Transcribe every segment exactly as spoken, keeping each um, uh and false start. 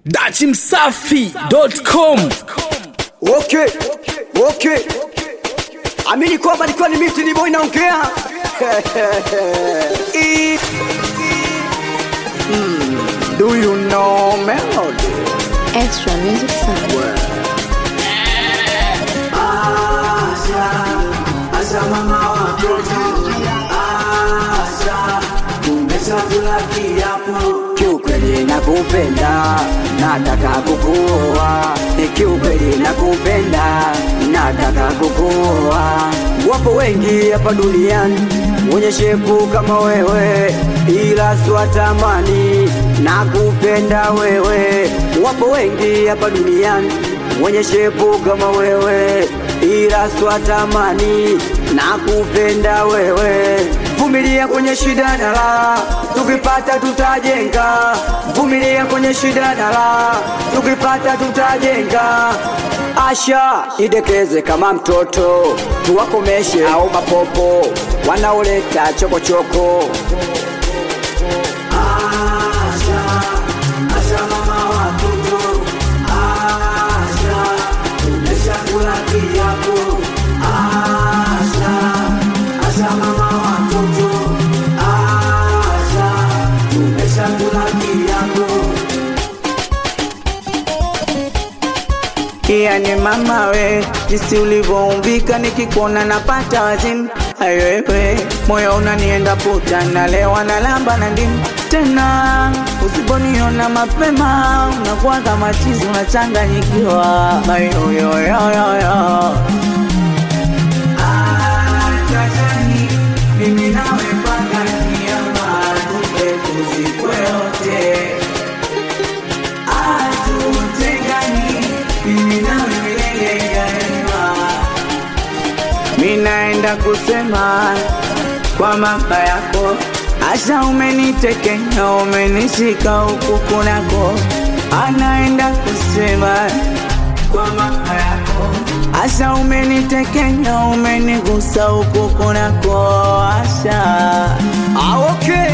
dachi msafi dot com. Okay, okay. Amini kwamba nilikuwa ni miti ni boy naongea. mm, Do you know melody? Extra music sound. Asha, asha mama watoto. Asha, umeshakula kiapo. Kiukweli nakupenda, nataka kukuoa. Kiukweli nakupenda, nataka kukuoa. Wapo wengi hapa duniani wenye shepu kama wewe, ila siwatamani. Nakupenda wewe. Wapo wengi hapa duniani wenye shepu kama wewe, ila siwatamani. Nakupenda wewe. Vumilia kwenye shida na raha, tukipata tutajenga. Vumilia kwenye shida na raha, tukipata tutajenga. Asha, idekeze kama mtoto, tuwakomeshe au mapopo wanaoleta chokochoko. Asha, asha mama watoto. Asha, umeshakula kiapo. Asha, asha mama watoto. Asha, umeshakula kiapo. Yani mama we, jinsi ulivyoumbika nikikuona napata wazimu. Ayewe, moyo unanienda puta, nalewa na lamba na ndimu. Tena, usiponiona mapema, unakuwa kama chizi unachanganyikiwa. Ayo yo yo yo yo. Achachani, mimi nawe mpaka kiyama, tupe tuzikwe yote. Minaenda kusema kwa mama yako, Asha umenitekenya, umenishika huku kunako. Anaenda kusema kwa mama yako, Asha umenitekenya, umenigusa huku kunako. Asha, Ah, okay.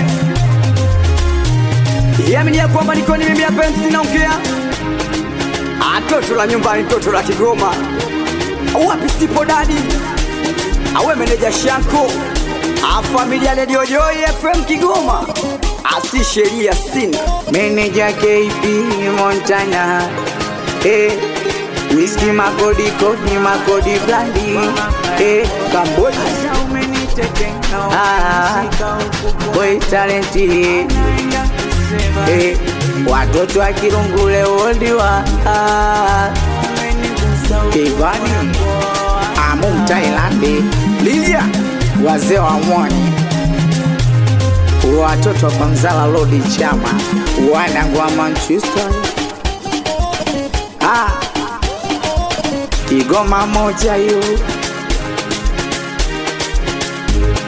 Yamini ya kwamba niko ni mimi ya pensi naongea. Atoto la nyumbani, toto la Kigoma. Wapi sipo dadi? Awe meneja Shanko. A familia Radio Joy F M Kigoma. Asi sheria sina. meneja K P Montana. Eh, whisky makodi kodi makodi blandi. Eh, Cambodia. Asha umenitekenya, umenishika huku kunako. Boy talenti. Eh, watoto wa Kirungule Oldiwa. Kivani Amu Thailand. Lilia wazee wa mwani, watoto wa Mzala Lodi Chama, wanangu wa Manchester. Ah, Kigoma moja yu